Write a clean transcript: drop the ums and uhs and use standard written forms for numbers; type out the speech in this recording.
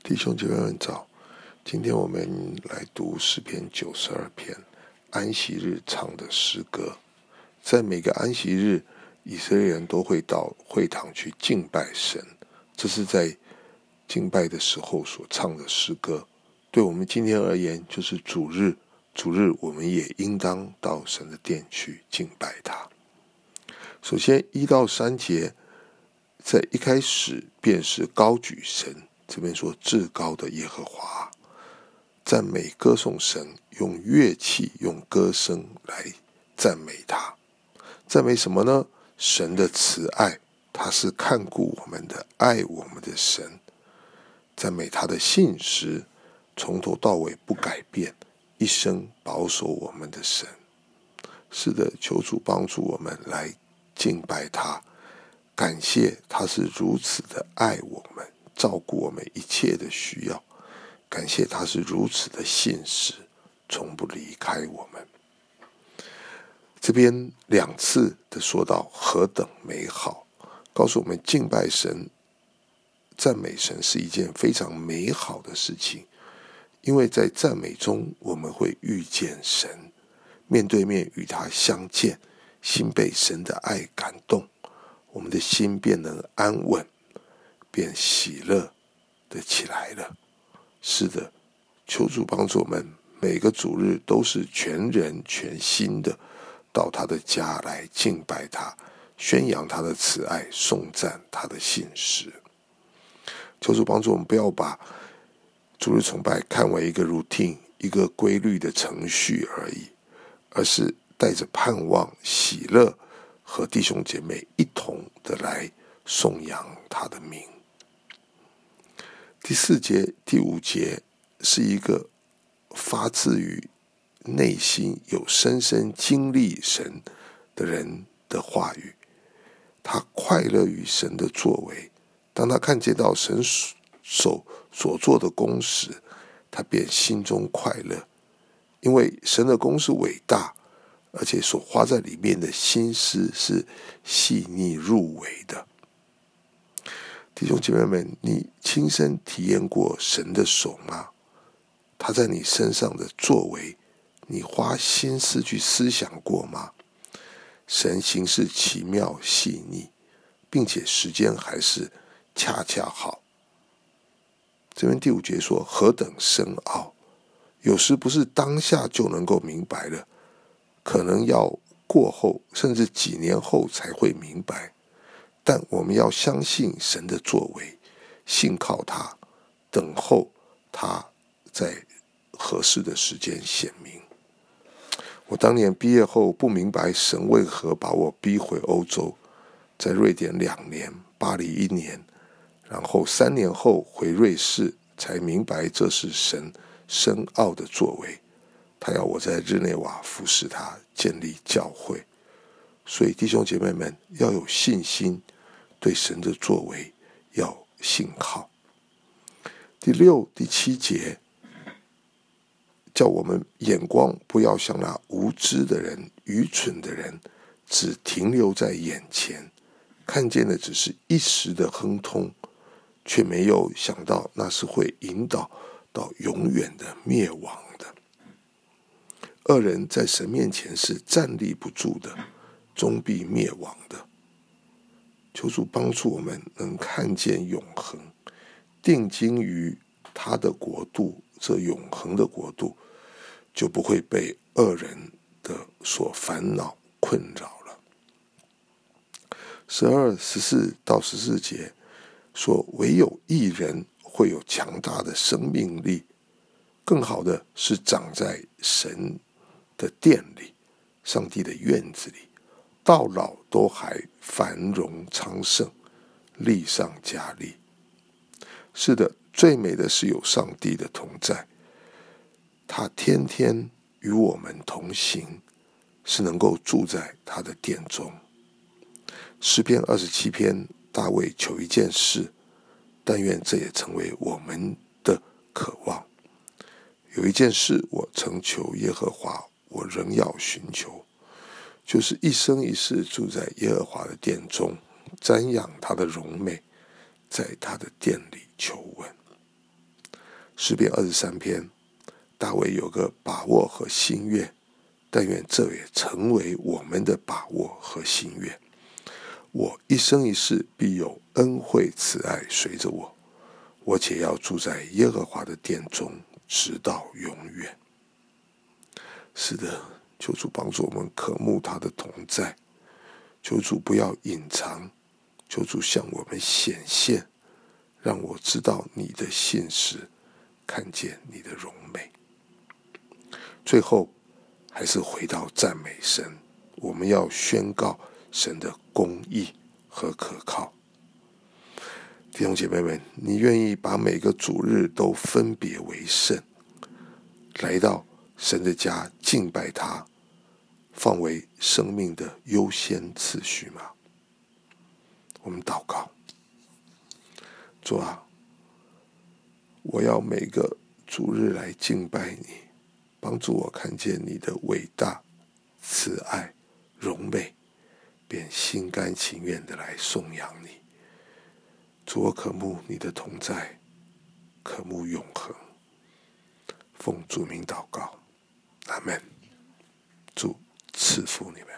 弟兄姐妹们早，今天我们来读诗篇92篇安息日唱的诗歌。在每个安息日，以色列人都会到会堂去敬拜神，这是在敬拜的时候所唱的诗歌。对我们今天而言，就是主日我们也应当到神的殿去敬拜他。首先1到3节，在一开始便是高举神，这边说至高的耶和华，赞美歌颂神，用乐器用歌声来赞美他。赞美什么呢？神的慈爱，他是看顾我们的，爱我们的神。赞美他的信实，从头到尾不改变，一生保守我们的神。是的，求主帮助我们来敬拜他，感谢他是如此的爱我们，照顾我们一切的需要，感谢他是如此的信实，从不离开我们。这边2次的说到何等美好，告诉我们敬拜神、赞美神是一件非常美好的事情，因为在赞美中我们会遇见神，面对面与他相见，心被神的爱感动，我们的心便能安稳，便喜乐的起来了。是的，求主帮助我们，每个主日都是全人全心的到他的家来敬拜他，宣扬他的慈爱，颂赞他的信实。求主帮助我们，不要把主日崇拜看为一个 routine， 一个规律的程序而已，而是带着盼望、喜乐，和弟兄姐妹一同的来颂扬他的名。第4节、第5节是一个发自于内心有深深经历神的人的话语。他快乐于神的作为，当他看见到神手所做的工时，他便心中快乐，因为神的工是伟大，而且所花在里面的心思是细腻入微的。弟兄姐妹们，你亲身体验过神的手吗？他在你身上的作为，你花心思去思想过吗？神行事奇妙细腻，并且时间还是恰恰好。这边第5节说何等深奥，有时不是当下就能够明白了，可能要过后甚至几年后才会明白。但我们要相信神的作为，信靠他，等候他在合适的时间显明。我当年毕业后不明白神为何把我逼回欧洲，在瑞典2年，巴黎1年，然后3年后回瑞士，才明白这是神深奥的作为，他要我在日内瓦服侍他，建立教会。所以弟兄姐妹们要有信心，对神的作为要信靠。第6、第7节叫我们眼光不要像那无知的人、愚蠢的人，只停留在眼前，看见的只是一时的亨通，却没有想到那是会引导到永远的灭亡的。恶人在神面前是站立不住的，终必灭亡的。求主帮助我们能看见永恒，定睛于他的国度，这永恒的国度就不会被恶人的所烦恼困扰了。12、14到14节说唯有义人会有强大的生命力，更好的是长在神的殿里，上帝的院子里，到老都还繁荣昌盛，力上加力。是的，最美的是有上帝的同在，他天天与我们同行，是能够住在他的殿中。诗篇27篇，大卫求一件事，但愿这也成为我们的渴望。有一件事我曾求耶和华，我仍要寻求，就是一生一世住在耶和华的殿中，瞻仰他的荣美，在他的殿里求问。 诗篇23篇，大卫有个把握和心愿，但愿这也成为我们的把握和心愿。我一生一世必有恩惠慈爱随着我，我且要住在耶和华的殿中，直到永远。是的，求主帮助我们渴慕他的同在，求主不要隐藏，求主向我们显现，让我知道你的信实，看见你的荣美。最后还是回到赞美神，我们要宣告神的公义和可靠。弟兄姐妹们，你愿意把每个主日都分别为圣，来到神的家敬拜他，放为生命的优先次序吗？我们祷告。主啊，我要每个主日来敬拜你，帮助我看见你的伟大、慈爱、荣美，便心甘情愿的来颂扬你。主，我渴慕你的同在，渴慕永恒。奉主名祷告，阿们。主赐福你们。